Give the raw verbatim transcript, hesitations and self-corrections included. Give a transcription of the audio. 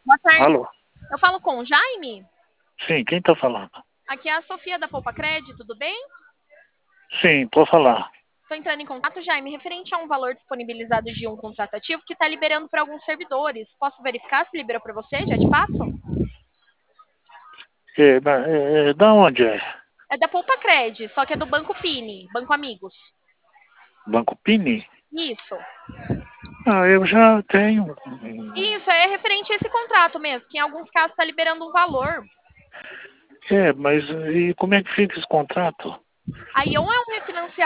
Boa tarde. Alô? Eu falo com o Jaime? Sim, quem tá falando? Aqui é a Sofia da Poupa Crédito, tudo bem? Sim, pode falar. Estou entrando em contato, Jaime, referente a um valor disponibilizado de um contrato ativo que está liberando para alguns servidores. Posso verificar se liberou para você? Já te passo? É, da, é, é, da onde é? É da Poupa Cred, só que é do Banco Pini, Banco Amigos. Banco Pini? Isso. Ah, eu já tenho. hum, Isso, é referente a esse contrato mesmo, que em alguns casos está liberando um valor. É, mas e como é que fica esse contrato? Aí ou é um refinanciamento